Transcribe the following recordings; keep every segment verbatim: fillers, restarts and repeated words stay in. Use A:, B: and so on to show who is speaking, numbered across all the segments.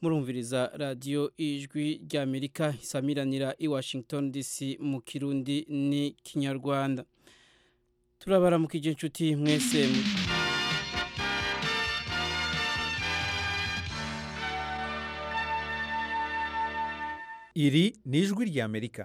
A: murumviriza radio ijwi rya Amerika isamiranira i Washington D C mu Kirundi ni Kinyarwanda. Turabaramukije inshuti mwese.
B: Iri ni ijwi rya Amerika.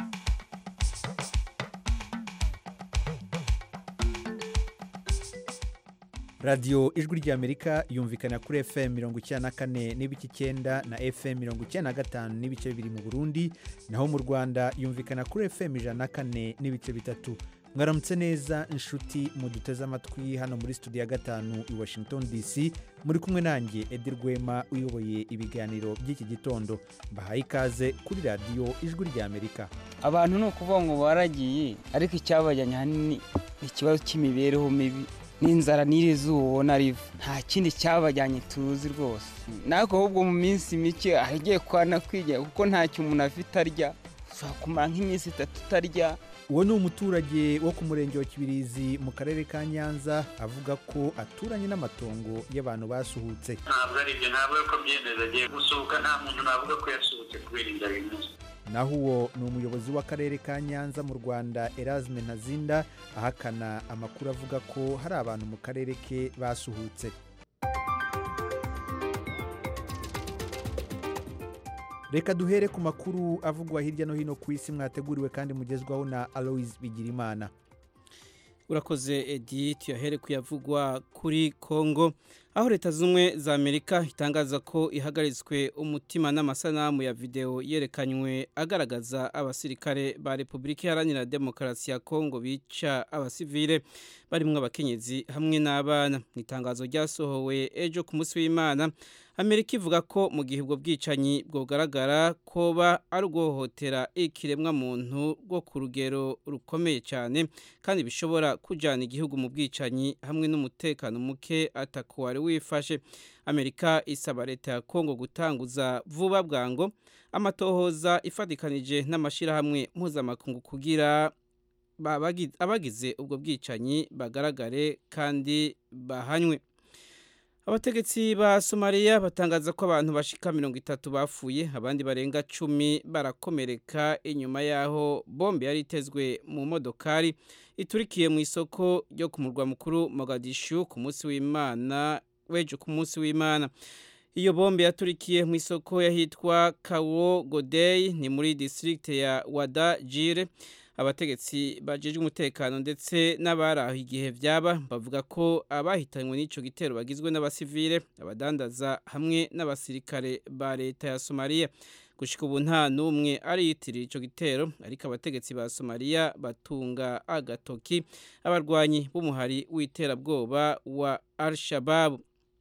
B: Radio ijwi rya Amerika yumvikana kuri F M mirongo icyenda na kane n'ibice icyenda na F M mirongo icyenda na gatanu n'ibice bibiri mu Burundi, naho mu Rwanda yumvikana kuri F M ijana na kane n'ibice bitatu. Mwaramutse neza inshuti muduteze amatwi hano muri studio ya gatanu i Washington D C, muri kumwe nanjye Edir Rwema uyoboye ibiganiro by'iki gitondo. Bahaye ikaze kuri radio ijwi rya Amerika.
C: Abantu no kuvuga ngo baragiye, ariko icyabajyanye hanini ikibazo cy'imibereho mibi n'inzara n'izuba narivu, nta kindi cyabajyanye tuzi rwose. Nako ahubwo mu minsi mike ahigiye kwana kwigira kuko nta cyo umuntu afite arya, ushobora kumara nk'iminsi itatu utarya.
B: Uwo ni umuturage wo ku murenge wa Kibirizi mu karere ka Nyanza avuga ko aturanye n'amatongo y'abantu basuhutse.
D: Ntabwo ari byo, ntabwo ko byemeza agiye gusuhuka, nta muntu navuga ko yasuhutse kubera inzara imuze.
B: Naho uwo ni umuyobozi w'akarere ka Nyanza mu Rwanda Erasme Ntazinda ahakana amakuru avuga ko hari abantu mu karere ke basuhutse. Reka duhere ku makuru avugwa hirya no hino ku isi mwateguriwe kandi mugezwaho na Alois Bigirimana.
A: Urakoze Edi, tuyahere kuyavugwa kuri Kongo, aho leta zumwe za Amerika itangaza ko ihagaritswe umutima n'amasanamu ya video yerekanywe agaragaza abasirikare ba Republika Iharanira Demokarasi ya Kongo bica abasivile barimwe abakenyezi hamwe n'abana. Mu itangazo ryasohowe ejo ku munsi w'Imana, Amerika ivuga ko mu gihe ubwo bwicanyi bwogaragara koba ari uguhohotera ikiremwa muntu rwo ku rugero rukomeye cyane kandi bishobora kujyana igihugu mu bwicanyi hamwe n'umutekano muke atakuwari wifashe. Amerika isaba leta ya Kongo gutanguza vuba bwango amatohoza ifatikanije n'amashirahamwe mpuzamakungu kugira abagize ubwo bwicanyi bagaragare kandi bahanywe. Abategetsi ba Somalia batangaza ko abantu bashika mirongo itatu bapfuye, abandi barenga cumi barakomereka inyuma yaho bombe yari itezwe mu modokari iturikiye mu isoko ryo ku murwa mukuru Mogadishu ku munsi w'Imana wejo ku munsi w'Imana. Iyo bombe yaturikiye mu isoko yahitwa Kawo Godey ni muri district ya Wada Jire. Abategetsi bajejwe umutekano ndetse n'abaraho igihe vyaba bavuga ko abahitanywe n'ico gitero bagizwe n'abasivile, abadandaza hamwe n'abasirikare ba leta ya Somalia. Gushika ubu nta numwe ari yitirira ico gitero, ariko abategetsi ba Somalia batunga agatoki abarwanyi b'umuhari w'iterabwoba wa Al-Shabaab.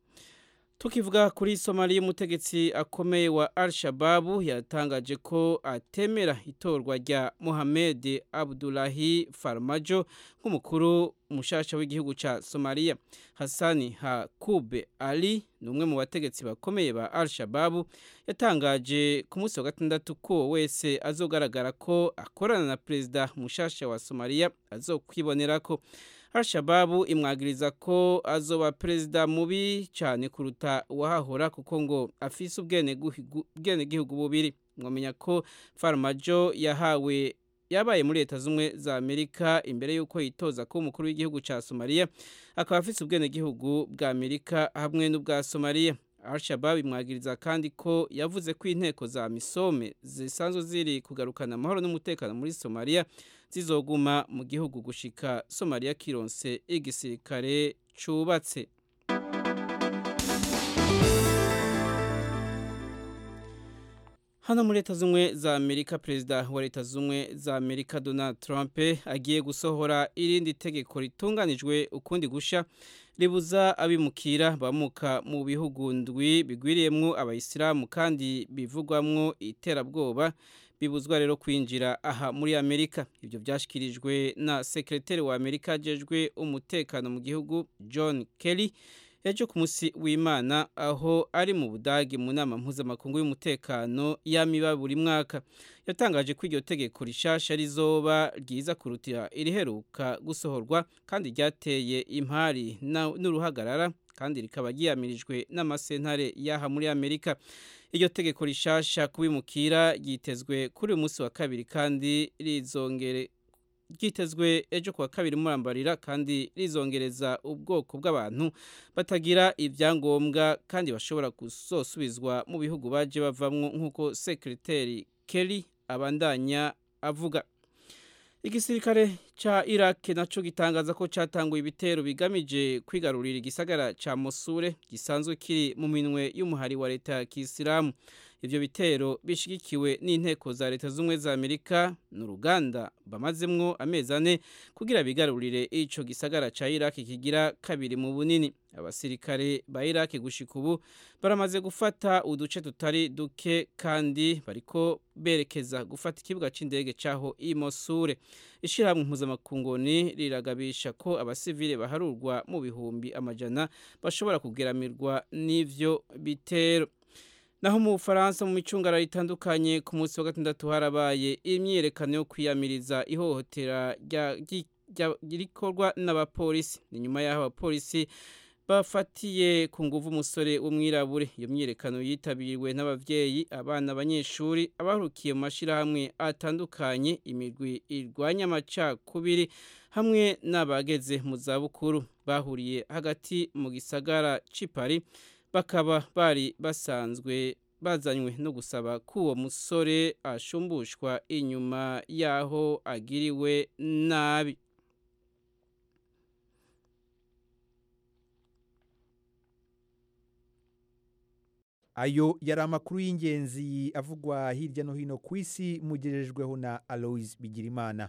A: Tukivuga kuri Somalia, umutegetsi akomeye wa Al-Shabaab yatangaje ko atemera itorwa rya Mohamed Abdullahi Farmajo nk'umukuru mushasha w'igihugu ca Somalia. Hassani Hakube Ali numwe mu bategetsi bakomeye ba Al-Shabaab yatangaje ku munsi wa gatandatu ko wese azogaragara ko akorana na president mushasha wa Somalia azokwibonerako. Al-Shabaab imwagiriza ko azoba president mubi cyane kuruta uwahahora kuko ngo afise ubwene ubwene gihugu bubiri. Mwamenya ko Farmajo yahawe yabaye muri leta zumwe za Amerika imbere yuko yitoza ko umukuru w'igihugu ca Somalia, akaba afise ubwene gihugu bwa Amerika hamwe n'ubwa Somalia. Al-Shabaab imwagiriza kandi ko yavuze ko inteko za Misome zisanzwe ziri kugarukana amahoro n'umutekano muri Somalia zizoguma mu gihugu gushika Somalia kironse igisirikare cubatse. Hano muri leta zumwe za Amerika, perezida wa leta zumwe za Amerika Donald Trump agiye gusohora irindi tegeko ritunganijwe ukundi gusha ribuza abimukira bamuka mu bihugu ndwi bigwiriyemwo abayisilamu kandi bivugwamwo iterabwoba bibuzwa rero kwinjira aha muri Amerika. Ibyo byashikirijwe na sekretari wa Amerika ajejwe umutekano mu gihugu John Kelly ejo ku munsi w'Imana aho ari mu Budagi mu nama mpuzamakungu y'umutekano yamiba buri mwaka. Yatangaje ko iryo tegeko rishasha rizoba ryiza kurutira iriheruka gusohorwa kandi ryateye impari n'uruhagarara kandi rikaba ryiyamirijwe n'amasentare yaha muri Amerika. Iryo tegeko rishasha kubimukira ryitezwe kuri uyu munsi wa kabiri kandi rizongere ryitezwe ejo kuwa kabiri murambarira kandi rizongereza ubwoko bw'abantu batagira ibyangombwa kandi bashobora gusosubizwa mu bihugu baje bavamwo nk'uko Secretary Kelly abandanya avuga. Igisirikare cha Iraq naco gitangaza ko catanguye ibitero bigamije kwigarurira igisagara ca Mosul gisanzwe kiri mu minwe y'umuhari wa leta ya Kisilamu. Ivyo bitero bishigikiwe n'inteko za leta z'umwe za Amerika n'uruganda bamazemwo amezi ane kugira bigarurire ico gisagara ca Iraq kigira kabiri mu bunini. Abasirikare ba Iraq gushika ubu baramaze gufata uduce tutari duke kandi bariko berekeza gufata ikibuga c'indege caho i Mosul. Ishirahamwe mpuzamakungoni riragabisha ko abasivile baharurwa mu bihumbi amajana bashobora kugeramirwa n'ivyo bitero. Naho mu Faransa mu micungara itandukanye ku munsi wa gatandatu harabaye imyiyerekano yo kwiyamiriza ihohotera ry'ikorwa n'abapolisi. Ni nyuma y'aho abapolisi bafatiye ku nguvu umusore w'umwirabure. Iyo myiyerekano yitabiriwe n'abavyeyi, abana, abanyeshuri, abarukiye mu mashirahamwe atandukanye, imigwi irwanya amacakubiri hamwe n'abageze mu zabukuru. Bahuriye hagati mu gisagara c'i Paris, bakaba bari basanzwe bazanywe no gusaba ko uwo musore ashumbushwa inyuma yaho agiriwe nabi.
B: Ayo yari amakuru y'ingenzi avugwa hirya no hino ku isi mugejejweho na Alois Bigirimana.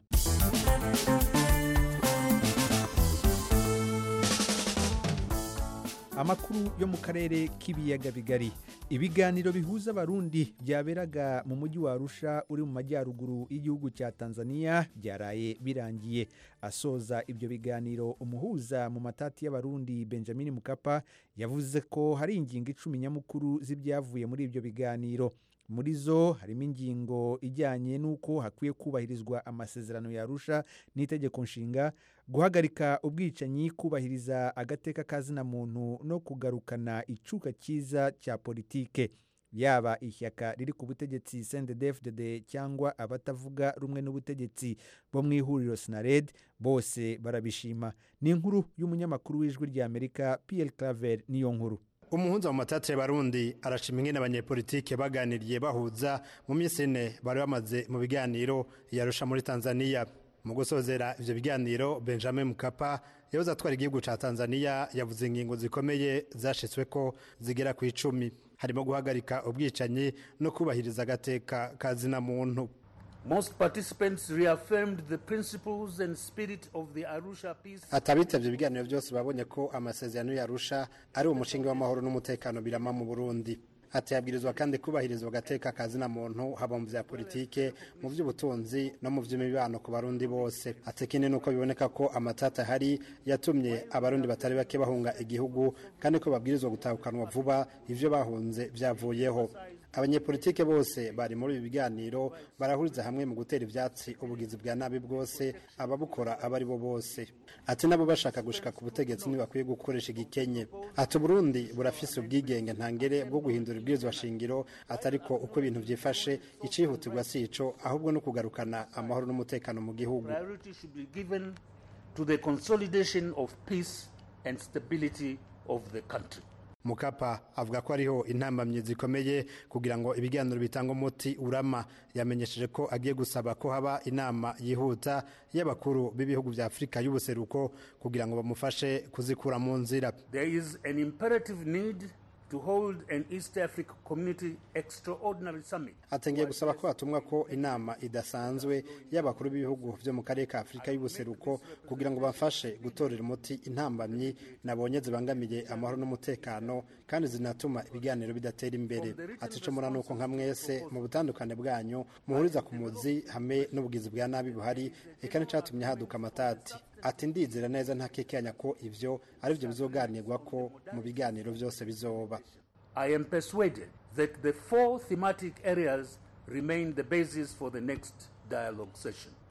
B: Amakuru yo mu karere k'ibiyaga bigari. Ibiganiro bihuza abarundi byaberaga mu mujyi wa Arusha uri mu majyaruguru y'igihugu cya Tanzania byaraye birangiye. Asoza ibyo biganiro, umuhuza mu matati y'abarundi Benjamin Mkapa yavuze ko hari ingingo icumi nyamukuru z'ibyavuye muri ibyo biganiro. Muri zo harimo ingingo ijyanye n'uko hakwiye kubahirizwa amasezerano ya Arusha n'itegeko nshinga, guhagarika ubwicanyi, kubahiriza agateka kazina muntu no kugarukana icuka cyiza cya politike. Yaba ishyaka riri ku butegetsi C N D D F D D cyangwa abatavuga rumwe n'ubutegetsi bo mu ihuriro Sinared bose barabishima. Ni inkuru y'umunyamakuru w'ijwi rya Amerika Pierre Claver niyo nkuru.
E: Umuhuza mu matati y'abarundi arashima ingene abanyepolitike baganiriye bahuza mu minsi ine bari bamaze mu biganiro yarusha muri Tanzania. Mu gusozera ivyo biganiro, Benjamin Mkapa yavuze atwara igihugu ca Tanzania yavuze ingingo zikomeye zashitswe ko zigera ku icumi, harimo guhagarika ubwicanyi no kubahiriza agateka kazina muntu.
F: Most participants reaffirmed the principles and spirit of the Arusha peace.
E: Atabitavye ibiganiro byose babonye ko amasezerano ya Arusha ari umushinga w'amahoro n'umutekano birama mu Burundi. Atayabwirizwa kandi kubahirizwa agateka kazina muntu haba mu vya politike, mu vy'ubutunzi no mu vy'imibano ku barundi bose. Atekine nuko biboneka ko amatata hari yatumye abarundi batari bake bahunga igihugu kandi ko babwirizwa gutahukanwa vuba ivyo bahunze vyavuyeho. Abanyepolitike bose bari muri ibi biganiro barahuriza hamwe mu gutera ivyatsi ubugizi bwa nabi bwose ababukora abari bo bose. Ati nabo bashaka gushika ku butegetsi ni bakwiye gukoresha igikenye. Ati Burundi burafise ubwigenge ntangere bwo guhindura ibwirizwa shingiro, atariko uko ibintu vyifashe icihutirwa sico ahubwo no kugarukana amahoro n'umutekano mu gihugu.
F: Priority should be given to the consolidation of peace and stability of the country.
E: Mukapa avuga ko ariho intambamye zikomeye kugira ngo ibiganiro bitanga umuti urama. Yamenyesheje ko agiye gusaba ko haba inama yihuta y'abakuru b'ibihugu vya Afrika y'ubuseruko kugira ngo bamufashe kuzikura mu nzira.
F: There is an imperative need to hold an East Africa Community Extraordinary Summit.
E: Atengiye gusaba ko hatumwa ko inama idasanzwe y'abakuru b'ibihugu vyo mu karere ka Afrika y'ubuseruko kugira ngo bafashe gutorera umuti intambamyi nabonye zibangamiye amahoro n'umutekano kandi zinatuma ibiganiro bidatera imbere. Ati cyo murano uko nka mwese mu butandukane bwanyu muhuriza ku muzi hamwe n'ubugizi bwa nabi buhari ekane catumye haduka amatati. Ati ndizera neza ntakekanya ko ivyo ari byo bizoganirwa ko mu biganiro byose bizoba.
F: I am persuaded that the four thematic areas remain the basis for the next dialogue session.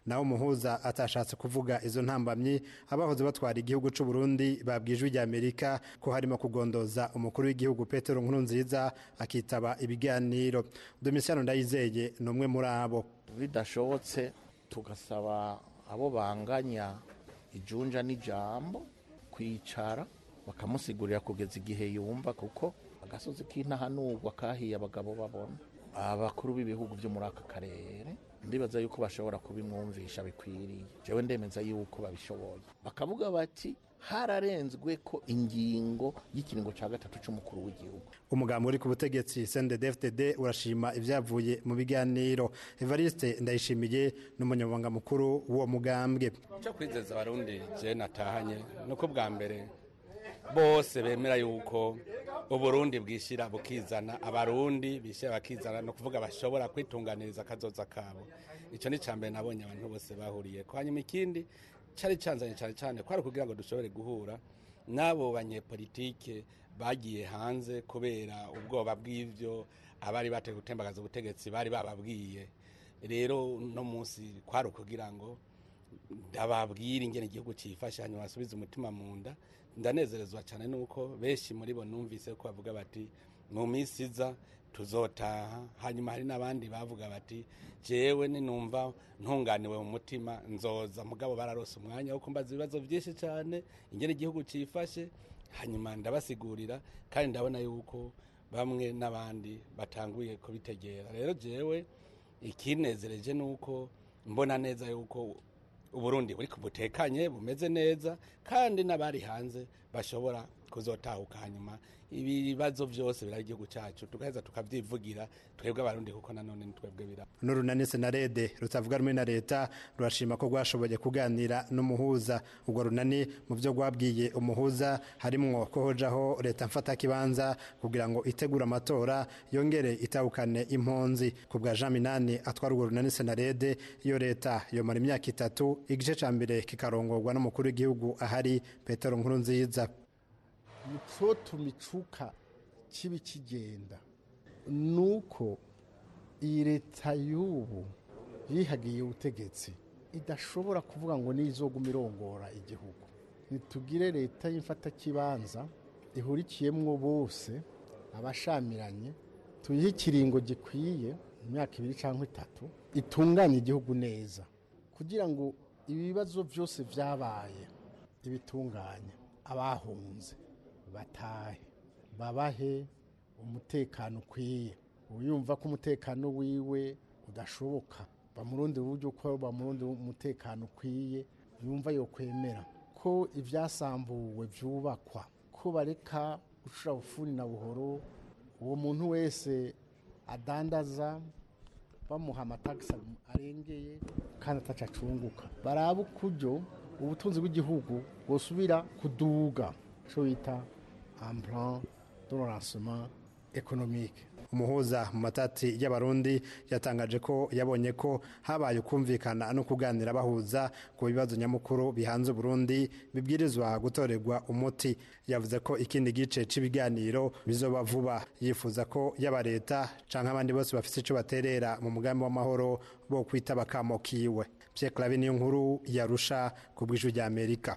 E: naho umuhuza atashatse kuvuga izo ntambamyi abahoze batwara igihugu c'u Burundi babwijwe rya Amerika ko harimo kugondoza umukuru w'igihugu Petero Nkurunziza akitaba ibiganiro. Domitiano Ndayizeye numwe muri abo.
G: Bidashobotse tugasaba abo banganya ijunja n'ijambo kwicara bakamusigurira kugeza igihe yumva, kuko agasozi k'intahanurwa kahiye abagabo babona. Abakuru b'ibihugu byo muri aka karere ndibaza yuko bashobora kubimwumvisha bikwiriye. Jewe ndemeza yuko babishoboye, bakavuga bati hararenzwe ko ingingo y'ikiringo ca gatatu c'umukuru w'igihugu.
E: Umugambo uri ku butegetsi C N D D F D D urashima ivyavuye mu biganiro. Evariste Ndayishimiye n'umunyamabanga mukuru w'uwo mugambwe.
H: Cyo kwizeza abarundi je natahanye nuko bwa mbere bose bemera yuko uburundi bwishira bukizana, abarundi bishira bakizana, no kuvuga bashobora kwitunganiriza kazoza kabo. Ico ni cambere nabonye abantu bose bahuriye ko. Hanyuma ikindi cari canzanye cyane cyane kwari kugira ngo dushobore guhura nabo banyepolitike bagiye hanze kubera ubwoba bw'ivyo abari bateye gutembagaza ubutegetsi bari bababwiye. Rero no munsi kwari kugira ngo ndababwira ingene igihugu cifasha hanyuma basubiza umutima mu nda. Ndanezerezwa cyane nuko benshi muri bo numvise ko bavuga bati mu minsi iza tuzotaha. Hanyuma hari n'abandi bavuga bati jewe ninumva ntunganiwe mu mutima nzoza, mugabo bararose umwanya wo kumbaza ibibazo byinshi cyane ingene igihugu cifashe, hanyuma ndabasigurira kandi ndabona yuko bamwe n'abandi batanguye kubitegera. Rero jewe ikinezereje nuko mbona neza yuko Uburundi buri kubutekanye bumeze neza kandi n'abari hanze bashobora kuzotahuka. Hanyuma ibibazo byose bira igihugu cyacu tukaheza tukavyivugira twebwe abarundi, kuko nanone twebwe bira.
E: N'urunani Senarede rutavuga rumwe na leta rurashima ko rwashoboye kuganira n'umuhuza. Ubwo runani mu byo gwabwiye umuhuza harimwo ko hojaho leta mfata kibanza kugira ngo itegura amatora yongere itahukane impunzi. Ku bwa Jean Minani atwara urwo runani Senarede, iyo leta yomara imyaka itatu igice ca mbere kikarongorwa n'umukuru w'igihugu ahari Petero Nkurunziza.
I: Muco tumicuka kibi kigenda nuko iyi leta y'ubu yihagiye ubutegetsi idashobora kuvuga ngo nizoguma irongora igihugu. Nitugire leta y'imfata kibanza ihurikiyemwo bose abashamiranye, tuyihe ikiringo gikwiye imyaka ibiri cyangwa itatu, itunganye igihugu neza kugira ngo ibibazo byose vyabaye ibitunganye, abahunze batahe babahe umutekano ukwiye. Uyumva ko umutekano wiwe udashoboka bamurundi uburyo ko bamurundi umutekano ukwiye, yumva yo kwemera ko ivyasambuwe vyubakwa, ko bareka gushira bufuni na buhoro. Uwo muntu wese adandaza bamuha amatagisi arengeye kandi atacacunguka, baraba ukuryo ubutunzi bw'igihugu bosubira kuduga, cyo bita un plan de relancement économique.
E: Umuhuza mu matati y'abarundi yatangaje ko yabonye ko habaye ukumvikana no kuganira bahuza ku bibazo nyamukuru bihanze Burundi bibwirizwa gutorerwa umuti. Yavuze ko ikindi gice c'ibiganiro bizoba vuba, yifuza ko yaba leta canke abandi bose bafite ico baterera mu mugambi w'amahoro bo kwita bakamo kiwe. Pierre Claver niyo nkuru yarusha ku bw'ijwi rya Amerika.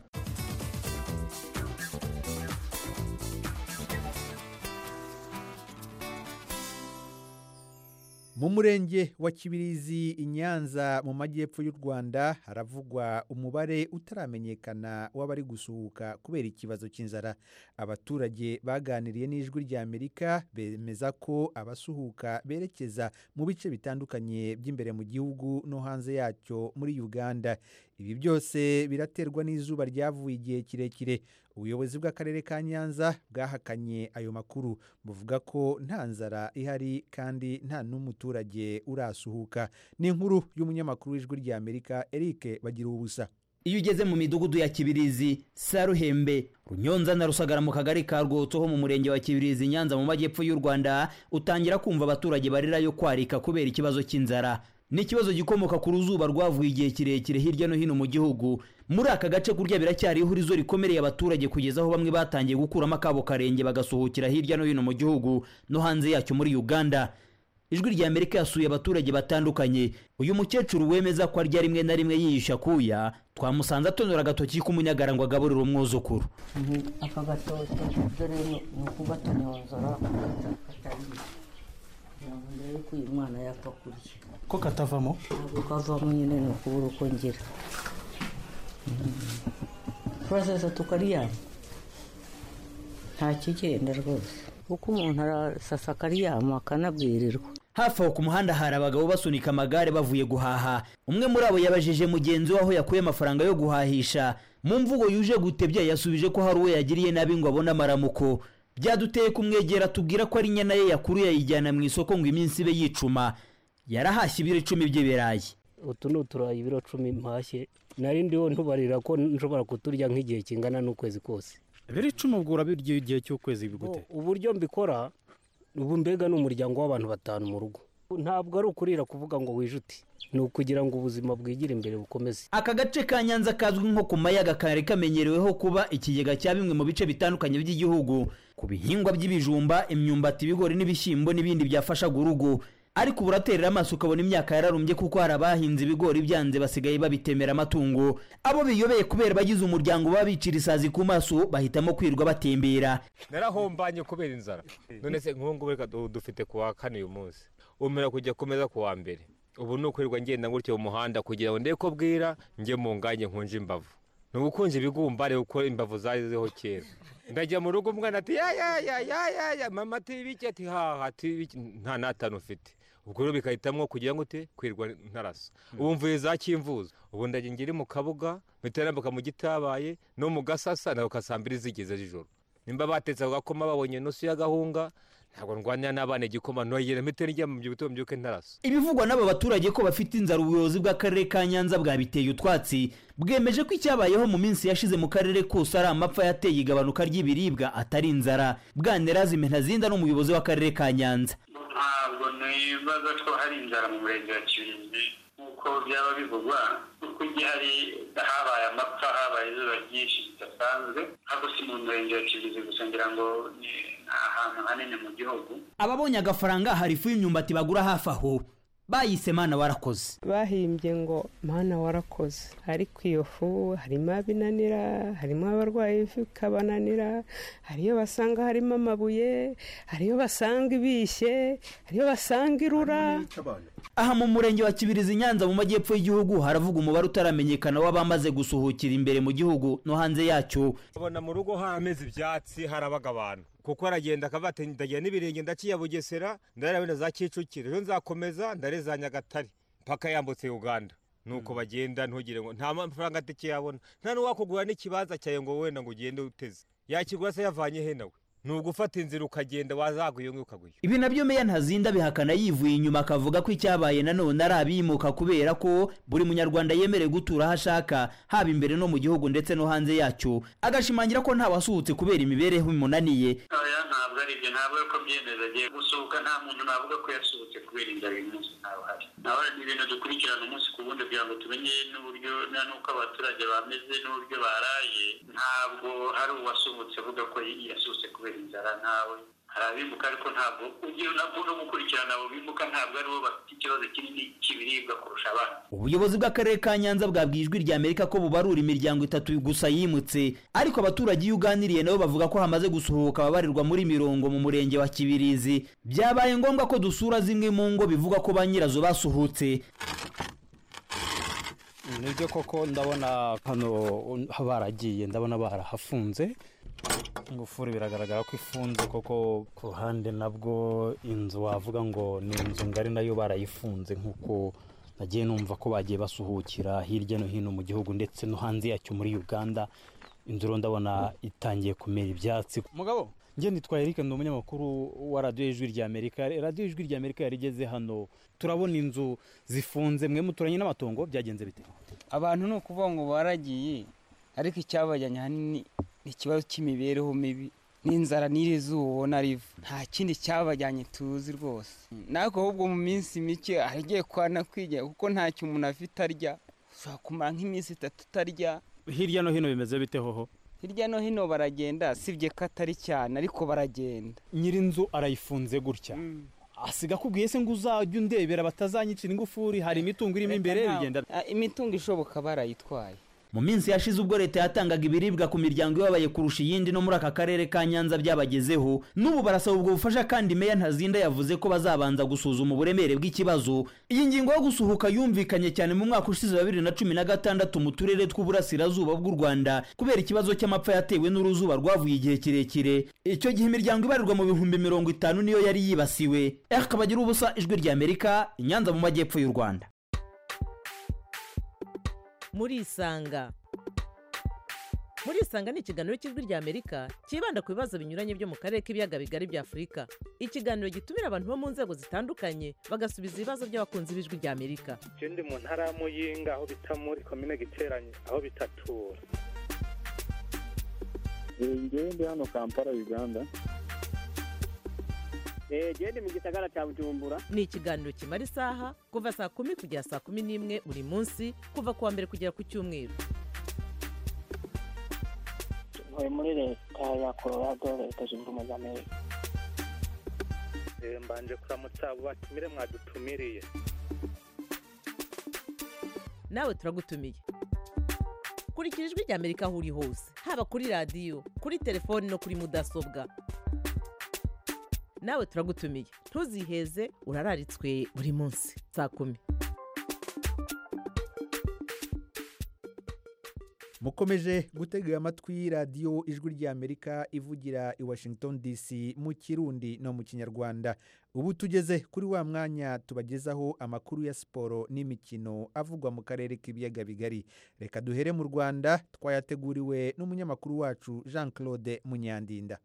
B: Mu murenge wa Kibirizi i Nyanza mu majyepfo y'u Rwanda haravugwa umubare utaramenyekana w'abari gusuhuka kubera ikibazo cy'inzara. Abaturage baganiriye n'ijwi rya Amerika bemeza ko abasuhuka berekeza mu bice bitandukanye by'imbere mu gihugu no hanze yacyo muri Uganda. Ibi byose biraterwa n'izuba ryavuye igihe kirekire. Ubuyobozi bw'akarere ka Nyanza bwahakanye ayo makuru, buvuga ko nta nzara ihari kandi nta n'umuturage urasuhuka. Ni inkuru y'umunyamakuru w'ijwi rya Amerika Eric Bagira ubusa.
J: Iyo ugeze mu midugudu ya Kibirizi, Saruhembe, Runyonza na Rusagara mu kagari ka Rwotso ho mu murenge wa Kibirizi Nyanza mu majyepfo y'u Rwanda, utangira kumva abaturage barira yo kwarika kubera ikibazo cy'inzara. Ni ikibazo gikomoka ku ruzuba rwavuye igihe kirekire hirya no hino mu gihugu. Muri aka gace kurya biracyari ihurizo rikomereye abaturage kugeza aho bamwe batangiye gukuramo akabo karenge bagasuhukira hirya no hino mu gihugu no hanze yacyo muri Uganda. ijwi rya Amerika yasuye abaturage batandukanye. Uyu mukecuru wemeza ko arya rimwe na rimwe yiyisha kuya, twamusanze atonora agatoki k'umunyagara ngo agaburire umwuzukuru.
K: aka gatoki dore ni ukugatonyonzora ndabona ko uyu mwana yapfa kurya
L: ko katavamo
K: ntabwo kavamo nyine ni ukubura uko ngira turasesa tukaryama nta kigenda rwose kuko umuntu arasasa akaryama akanabwirirwa.
J: Hafi aho ku muhanda hari abagabo basunika amagare bavuye guhaha. Umwe muri abo yabajije mugenzi we aho yakuye amafaranga yo guhahisha. Mu mvugo yuje gutebya yasubije ko hari uwo yagiriye nabi ngo abone amaramuko. Byaduteye kumwegera tubwira ko ari nyana ye yakuru yayijyana mu isoko ngo iminsi ibe yicuma. Yarahashye ibiro icumi by'ibirayi.
L: utu ni uturayi ibiro cumi mpashye, nari ndiho ntubarira ko nshobora kuturya nk'igihe kingana n'ukwezi kose.
B: Ibiro icumi ubwo urabirya igihe cy'ukwezi bigute?
L: Uburyo mbikora ubu mbega ni umuryango w'abantu batanu mu rugo, ntabwo ari ukurira kuvuga ngo wijuti, ni ukugira ngo ubuzima bwigire imbere bukomeze.
J: Aka gace ka Nyanza kazwi nko ku mayaga kare kamenyereweho kuba ikigega cya bimwe mu bice bitandukanye by'igihugu, ku bihingwa by'ibijumba, imyumbati, ibigori n'ibishyimbo n'ibindi byafashaga urugo. Ariko buraterera amaso ukabona imyaka yararumbye kuko hari abahinze ibigori byanze basigaye babitemera amatungo. Abo biyobeye kubera bagize umuryango babicira isazi ku maso bahitamo kwirwa batembera.
M: Narahombanye kubera inzara. None se nk'ubu reka dufite kuwa kane uyu munsi, umera kujya komeza kuwa mbere. Ubu no kwirwa ngenda ngutyo mu muhanda kugira ngo ndeko bwira nge mu nganye nkunje imbavu. Nugukunje ibigumbare uko imbavu zazizeho kera. Ndajya mu rugo umwana ati ya ya ya ya ya mama ati biki ati ha ati nta natanu ufite. Ubwo rero bikahitamwo kugira ngo ute kwirwa ntarasa. Ubu mvuye za Kimvuzo, ubu ndaje ngiri mu Kabuga, miterambuka mu Gitabaye no mu Gasasa naho kasambiri zigeze jijoro. Nimba batetse agakoma babonye nusu y'agahunga, ntabwo ndwanya n'abane gikoma no yire mitera njya mu byubuto mbyuke ntarasa.
J: Ibivugwa n'aba baturage ko bafite inzara ubuyobozi bw'akarere ka Nyanza bwabiteye utwatsi, bwemeje ko icyabayeho mu minsi yashize mu karere kose ari amapfa yateye igabanuka ry'ibiribwa atari inzara. Bwanerazi Mentazinda n'umuyobozi w'akarere ka Nyanza.
D: Ntabwo nibaza ko hari inzara mu murenge wa Kibirizi nk'uko byaba bivugwa, kuko igihari habaye amapfa, habaye izuba ryinshi bidasanzwe, ntabwo si mu murenge wa Kibirizi gusa, ngira ngo ni ahantu hanini mu gihugu.
J: Ababonye agafaranga hari ifu y'imyumbati bagura hafi aho bayise Mana warakoze.
N: Bahimbye ngo Mana warakoze, ariko iyo fu harimo abinanira, harimo abarwaye ifu kabananira, hariyo basanga harimo amabuye, hariyo basanga ibishye, hariyo basanga irura.
J: Aha mu murenge wa Kibirizi Nyanza mu majyepfo y'igihugu haravuga umubare utaramenyekana w'abamaze gusuhukira imbere mu gihugu no hanze yacyo.
M: Abona mu rugo hameze ibyatsi harabaga abantu, kuko aragenda akavata ndagiye n'ibirenge ndaciye Bugesera, ndarabona za Kicukiro, rero nzakomeza ndareza Nyagatare paka yambutse Uganda. Nuko bagenda ntugire ngo nta mafaranga atike yabona, nta n'uwakugura n'ikibanza cyaye ngo wenda ngo ugende uteze, yakigura se yavanye he nawe, nugo ufata inzira ukagenda wazaguye ukaguye.
J: Ibi nabyo Meya Ntazinda bihakana yivuye inyuma akavuga ko icyabaye nanone ari abimuka kubera ko buri munyarwanda yemerewe gutura aho ashaka, haba imbere no mu gihugu ndetse no hanze yacyo. Agashimangira ko nta wasuhutse kubera imibereho imunaniye.
D: Oya, ntabwo ari byo, ntabwo ko byemeza giye gusuhuka, nta muntu navuga ko yasuhutse kubera inzara uyu munsi, ntawe hari. Naho ni ibintu dukurikirana umunsi ku wundi kugira ngo tumenye n'uburyo n'uko abaturage bameze n'uburyo baraye. Ntabwo hari uwasuhutse avuga ko yasuhutse kubera inzara, nawe harabimuka, ariko ntabwo ugiye nabwo no gukurikirana abo bimuka ntabwo ari bo bafite ikibazo kinini cy'ibiribwa kurusha abandi.
J: Ubuyobozi bw'akarere ka Nyanza bwabwiye ijwi rya Amerika ko bubarura imiryango itatu gusa yimutse, ariko abaturage iyo uganiriye nabo bavuga ko hamaze gusuhuka ababarirwa muri mirongo mu murenge wa Kibirizi. Byabaye ngombwa ko dusura zimwe mu ngo bivuga ko ba nyirazo basuhutse.
L: Nibyo koko ndabona hano baragiye, ndabona barahafunze. Ingufuri biragaragara ko ifunze koko, ku ruhande nabwo inzu wavuga ngo ni inzu ngari nayo barayifunze, nkuko nagiye numva ko bagiye basuhukira hirya no hino mu gihugu ndetse no hanze yacyo muri Uganda. Inzu ndabona itangiye kumera ibyatsi. Mugabo nge nitwa Eric, ndi umunyamakuru wa Radio Ijwi rya Amerika. Radio Ijwi rya Amerika yarigeze hano, turabona inzu zifunze. Mwe muturanye n'amatongo, byagenze bite?
C: Abantu no kuvuga ngo baragiye, ariko icyabajyanye hanini ikibazo cy'imibereho mibi n'inzara n'izuba narivu, nta kindi cyabajyanye tuzi rwose. Nako ahubwo mu minsi mike agiye kwana kwijya, kuko nta cyo umuntu afite arya, ushaka kumara nk'iminsi itatu utarya.
L: Hirya no hino bimeze bite hoho?
C: Hirya no hino baragenda, sibye ko atari cyane ariko baragenda.
L: Nyirinzu arayifunze gutya, asiga kubwiye se ngo uzajya undebera batazanyicira ingufuri hari imitungo irimo imbere bigenda
C: imitungo ishoboka barayitwaye.
J: Mu minsi yashize ubwo leta yatangaga ibiribwa ku miryango ibabaye kurusha iyindi no muri aka karere ka Nyanza byabagezeho, n'ubu barasaba ubwo bufasha kandi Meya Ntazinda yavuze ko bazabanza gusuzuma uburemere bw'ikibazo. Iyi ngingo yo gusuhuka yumvikanye cyane mu mwaka ushize wa bibiri na cumi na gatandatu mu turere tw'uburasirazuba bw'u Rwanda kubera ikibazo cy'amapfa yatewe n'uruzuba rwavuye igihe kirekire. Icyo gihe imiryango ibarirwa mu bihumbi mirongo itanu niyo yari yibasiwe. Akabagira ubusa ijwi rya Amerika, Nyanza mu majyepfo y'u Rwanda.
O: Muri Isanga. Muri Isanga ni ikiganiro cy'ijwi rya Amerika kibanda ku bibazo binyuranye byo mu karere k'ibiyaga bigari bya Afurika. Ikiganiro gitumira abantu bo mu nzego zitandukanye bagasubiza ibibazo by'abakunzi b'ijwi rya Amerika.
P: Je ndi mu ntara ya Muyinga aho bita muri commune Giteranye aho bitatura.
Q: Ngewe ndi hano Kampala Uganda.
R: Gende mu gisagara cya Bujumbura.
O: Ni ikiganiro kimara isaha kuva saa kumi kugera saa kumi n'imwe buri munsi kuva kuwa mbere kugera ku cyumweru.
R: Ntuye muri leta ya Colorado, leta zunze ubumwe za Amerika.
P: Mbanje kuramutsa abo batumire mwadutumiriye.
O: Nawe turagutumiye. Kurikira ijwi rya Amerika aho uri hose, haba kuri radiyo, kuri telefoni no kuri mudasobwa. Nawe turagutumiye. Ntuziheze urararitswe buri munsi saa kumi.
B: Mukomeje gutega amatwi radiyo ijwi rya Amerika ivugira i Washington D C mu Kirundi no mu Kinyarwanda. Ubu tugeze kuri wa mwanya tubagezaho amakuru ya siporo n'imikino avugwa mu karere k'ibiyaga bigari. Reka duhere mu Rwanda, twayateguriwe n'umunyamakuru wacu Jean Claude Munyandinda.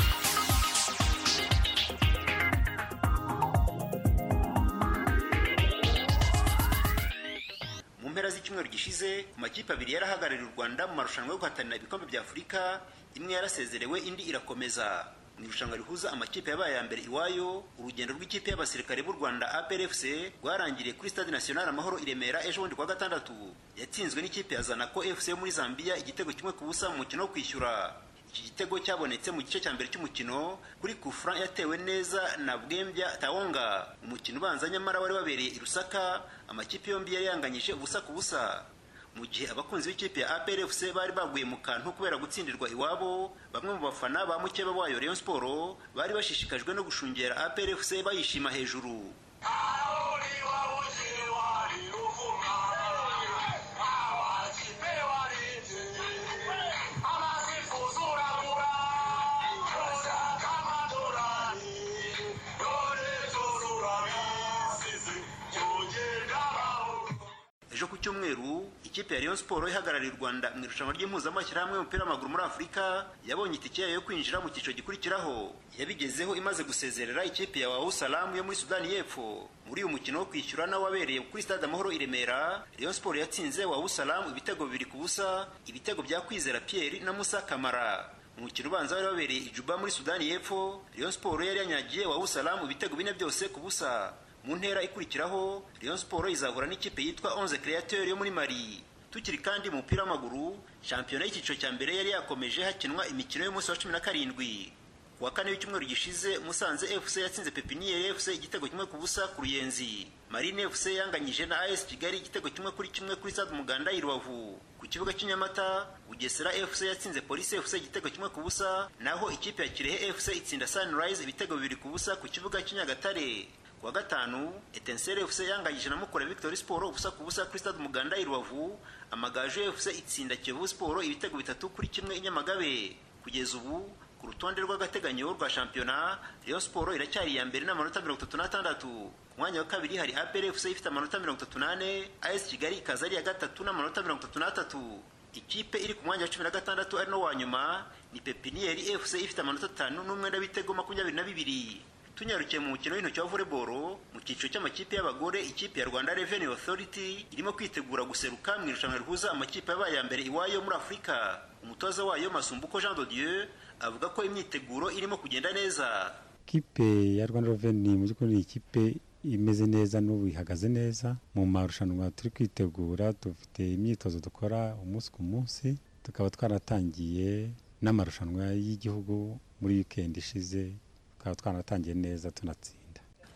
S: Mpera z'icyumweru gishize amakipe abiri yarahagarariye u Rwanda mu marushanwa yo guhatanira ibikombe bya Afurika, imwe yarasezerewe indi irakomeza. Mu irushanwa rihuza amakipe yabaye ya mbere iwayo, urugendo rw'ikipe y'abasirikare b'u Rwanda A P R F C rwarangiriye kuri Stade National Amahoro i Remera ejo bundi kwa gatandatu. Yatsinzwe n'ikipe ya Zanaco F C muri Zambia igitego kimwe ku busa mu mukino wo kwishyura. Iki gitego cyabonetse mu gice cya mbere cy'umukino kuri kufra yatewe neza na Bwembya Tawonga. Umukino ubanza nyamara wari wabereye i Lusaka, amakipe yombi yari yanganyije ubusa ku busa. Mu gihe abakunzi b'ikipe ya A P R F C bari baguye mu kantu kubera gutsindirwa iwabo, bamwe mu bafana ba mukeba wayo Rayon Sport bari bashishikajwe no gushungera A P R F C bayishima hejuru. Ejo ku cyumweru ikipe ya Rayon Sport ihagarariye u Rwanda mu irushanwa ry'impuzamashyirahamwe y'umupira w'amaguru muri Afurika yabonye itike yo kwinjira mu cyiciro gikurikiraho. Yabigezeho imaze gusezerera ikipe ya Wahu Salam yo muri Sudani y'Epfo. Muri uyu mukino wo kwishyura nawo wabereye kuri Stade Amahoro i Remera, Rayon Sport yatsinze Wahu Salam ibitego bibiri ku busa, ibitego bya Kwizera Pierre na Musa Kamara. Mu mukino ubanza wari wabereye i Juba muri Sudani y'Epfo, Rayon Sport yari yanyagiye Wahu Salam ibitego bine byose ku busa. Mu ntera ikurikiraho Rayon Sport izahura n'ikipe yitwa onze Createur yo muri Mali. Tukiri kandi mu mupira w'amaguru, shampiyona y'icyiciro cya mbere yari yakomeje hakinwa imikino y'umunsi wa cumi na karindwi. Kuwa kane w'icyumweru gishize Musanze F C yatsinze Pepiniere F C igitego kimwe ku busa ku Ruyenzi. Marine F C yanganyije na A S Kigali igitego kimwe kuri kimwe kuri Stade Umuganda i Rubavu. Ku kibuga cy'Inyamata, Bugesera F C yatsinze Police F C igitego kimwe ku busa, naho ikipe ya Kirehe F C itsinda Sunrise ibitego bibiri ku busa ku kibuga cy'Inyagatare. Kuwa gatanu Etincelle F C yanganyije na Mukura Victory Sport ubusa ku busa kuri Stade Umuganda i Rubavu. Amagaju F C itsinda Kiyovu Sport ibitego bitatu kuri kimwe i Nyamagabe. Kugeza ubu ku rutonde rw'agateganyo rwa shampiyona, Rayon Sport iracyari ya mbere n'amanota mirongo itatu n'atandatu. Ku mwanya wa kabiri hari A P R F C ifite amanota mirongo itatu n'ane, A S Kigali ikaza ari ya gatatu n'amanota mirongo itatu n'atatu. Ikipe iri ku mwanya wa cumi na gatandatu ari no wa nyuma ni Pepiniere F C ifite amanota atanu n'umwenda w'ibitego makumyabiri na bibiri. Tunyarukiye mu mukino w'intoki wa volleyball mu cyiciro cy'amakipe y'abagore, ikipe ya Rwanda Revenue Authority irimo kwitegura guseruka mu irushanwa rihuza amakipe yabaye ya mbere iwayo muri Afurika. Umutoza wayo Masumbuko Jean de Dieu avuga ko imyiteguro irimo kugenda neza.
T: Ikipe ya Rwanda Revenue mu by'ukuri ni ikipe imeze neza n'ubu ihagaze neza. Mu marushanwa turi kwitegura dufite imyitozo dukora umunsi ku munsi, tukaba twaratangiye n'amarushanwa y'igihugu muri weekend ishize, tukaba twaratangiye neza tunatsinda.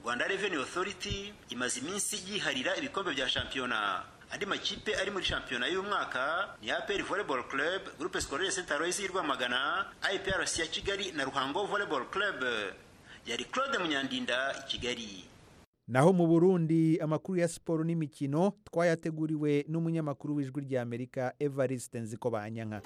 S: Rwanda Revenue Authority imaze iminsi yiharira ibikombe bya shampiyona. Andi makipe ari muri shampiyona y'uyu mwaka ni A P R Volleyball Club, Groupe Scolaire Saint Aloys y'u Rwamagana, I P R C ya Kigali na Ruhango Volleyball Club. Yari Claude Munyandinda i Kigali.
B: Naho mu Burundi amakuru ya siporo n'imikino twayateguriwe n'umunyamakuru w'Ijwi rya Amerika Evariste Nzikobanyanka.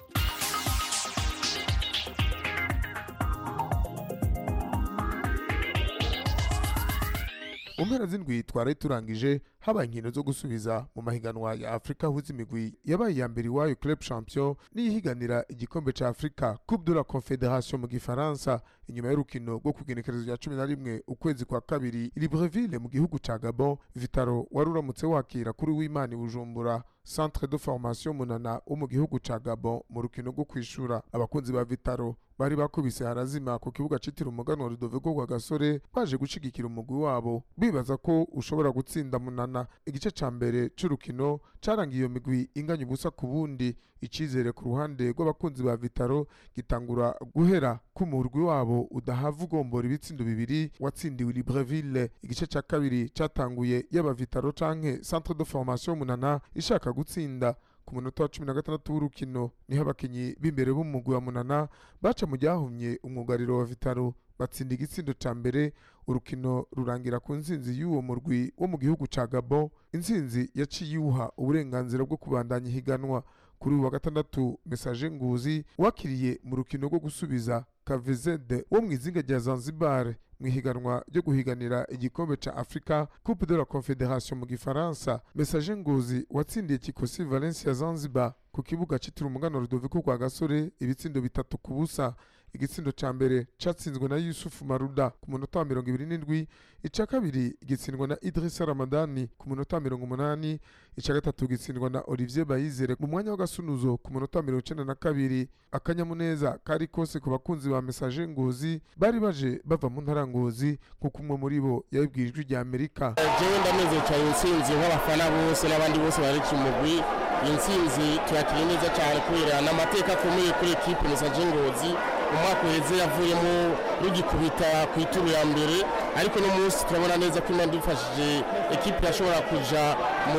U: Umpera z'indwi twari turangije haba inkino zo gusubiza mu mahiganwa ya Afrika huza imigwi yabaye ya mbere wayo Club Champion niyihiganira igikombe ca Afrika Coupe de la Confédération mu Gifaransa inyuma y'urukino rwo kugenekerezo ya cumi na rimwe ukwezi kwa kabiri Libreville mu gihugu ca Gabon. Vitaro waruramutse wakira kuri w'Imana Bujumbura Centre de Formation Munana wo mu gihugu ca Gabon mu rukino rwo kwishura. Abakunzi ba Vitaro bari bakubise harazima ku kibuga citira umuganwa Rudoviko kwa Gasore baje gushigikira umugwi wabo bibaza ko ushobora gutsinda Munana. Igice ca mbere c'urukino carangiye iyo migwi inganya ubusa ku bundi. Icizere ku ruhande rw'abakunzi ba Vitaro gitangura guhera ku murwi wabo udahava ugombora ibitsindo bibiri watsindiwe Libreville. Igice ca kabiri catanguye yaba Vitaro canke Centre de Formation Munana ishaka gutsinda. Ku munota wa cumi na gatandatu w'urukino niho abakinyi b'imbere b'umugwi wa Munana baca mu ryahumye umwugariro wa Vitaro batsinda igitsindo ca mbere. Urukino rurangira ku nsinzi y'uwo murwi wo mu gihugu ca Gabon. Insinzi yaciye iwuha uburenganzira bwo kubandanya ihiganwa. Kuri uwa gatandatu Message Nguzi wakiriye mu rukino rwo gusubiza K V Z wo mu izinga rya Zanzibar mu ihiganwa ryo guhiganira igikombe ca Afrika Coupe de la Confédération mu Gifaransa. Message Nguzi watsindiye Kikosi Valencia Zanzibar ku kibuga citira umugano Rudoviko kwa Gasore ibitsindo bitatu ku busa. Igitsindo ca mbere catsinzwe na Yusuf Maruda ku munota wa mirongo ibiri n'indwi, ica kabiri gitsindwa na Idrissa Ramadani ku munota wa mirongo umunani, ica gatatu gitsindwa na Olivier Bayizere mu mwanya w'agasunuzo ku munota wa mirongo icenda na kabiri. Akanyamuneza kari kose ku bakunzi ba Message Ngozi bari baje bava mu ntara Ngozi kuko umwe muri bo yabibwiye Ijwi rya Amerika.
V: Jewe ndameze cyane intsinzi nk'abafana bose n'abandi bose bari ku mugwi. Intsinzi turakiriye neza cyane kubera n'amateka akomeye kuri equipe Message Ngozi. Umwaka uheze yavuyemo rugikubita ku ituru ya mbere, ariko no munsi turabona neza ko Imana idufashije equipe yashobora kuja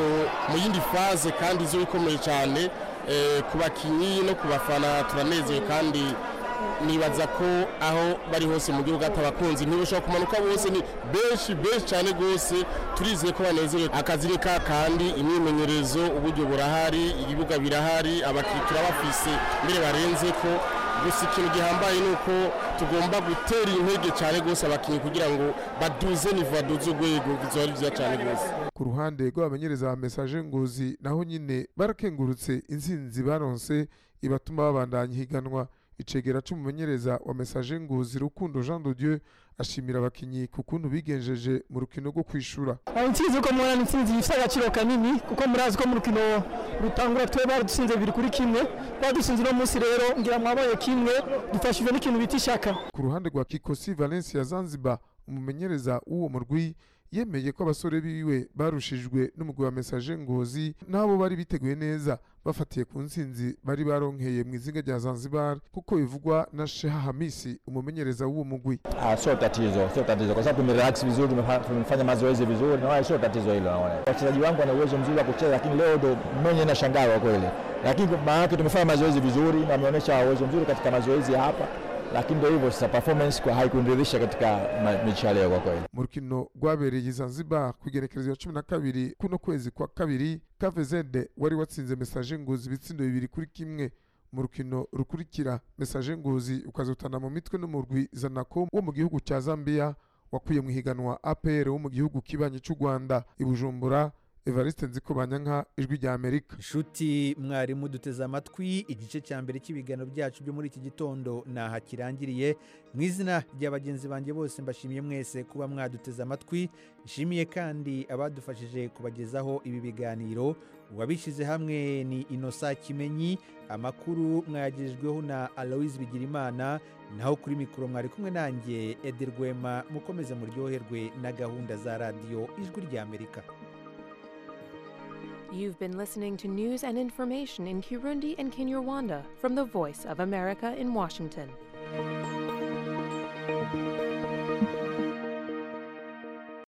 V: mu yindi phase kandi izo ikomeye cyane. Ku bakinyi no ku bafana turanezerewe kandi nibaza ko aho bari hose mu gihugu atabakunzi ntibashobora kumanuka bose, ni benshi benshi cyane gose. Turizeye ko banezerewe akazi ka kandi imyimenyerezo uburyo burahari, ibibuga birahari, abakitura bafise mbere barenze ko. Gusa ikintu gihambaye nuko tugomba gutera intege cyane gose abakinyi kugira ngo baduze nivo baduze urwego bizori bya cyane gose.
U: Ku ruhande rw'abamenyereza ba Message Ngozi naho nyine barakengurutse insinzi baronse ibatuma babandanya higanwa. Icegera c'umumenyereza wa Message Ngozi Rukundo Jean de Dieu ashimira abakinyi ku kuntu bigenjeje mu rukino rwo kwishura.
W: Intsinzi ko mwana intsinzi ifite agaciro kanini kuko murazi ko mu rukino rutangura twe baradutsinze biri kuri kimwe, badusinze no munsi rero ngira mwabaye kimwe dufashije n'ikintu bita ishaka.
U: Ku ruhande rwa Kikosi Valencia Zanzibar umumenyereza w'uwo murwi yemeye ko abasore biwe barushijwe n'umugwi wa Message Ngozi nabo bari biteguye neza bafatiye ku nsinzi bari baronkeye mu izinga rya Zanzibar kuko bivugwa na Sheha Hamisi umumenyereza w'uwo mugwi.
X: Ah, sio tatizo, sio tatizo kwa sababu tumerelax vizuri, tumefanya mazoezi vizuri na sio tatizo hilo naona. Wachezaji wangu wana uwezo mzuri wa kucheza, lakini leo ndo mwenye na shangaa kwa kweli. Lakini maana tumefanya mazoezi vizuri na ameonyesha uwezo mzuri katika mazoezi hapa. Lakini ndio hivyo sasa performance kwa haikuendelesha katika mechi leo kwa kweli.
U: Mu rukino rwabereye Zanzibar kugerekereza ya cumi na kabiri kuno kwezi kwa kabiri K V Z wari watsinze Message Ngozi ibitsindo bibiri kuri kimwe. Mu rukino rukurikira Message Ngozi ukazutana mu mitwe n'umurwi Zanaco wo mu gihugu cya Zambia wakuye mu higanwa A P R wo mu gihugu kibanye cy'u Rwanda i Bujumbura. Evariste Nzikobanyanka, Ijwi rya Amerika.
B: Inshuti mwarimu duteze amatwi, igice cya mbere cy'ibiganiro byacu byo muri iki gitondo naha kirangiriye. Mu izina ry'abagenzi banjye bose mbashimiye mwese kuba mwaduteze amatwi. Nshimiye kandi abadufashije kubagezaho ibi biganiro. Uwabishize hamwe ni Innocent Kimenyi, amakuru mwayagejejweho na Aloise Bigirimana, naho kuri mikoro mwari kumwe nanjye Ederwema. Mukomeze muryoherwe na gahunda za radio Ijwi rya Amerika.
Y: You've been listening to news and information in Kirundi and Kinyarwanda from the Voice of America in Washington.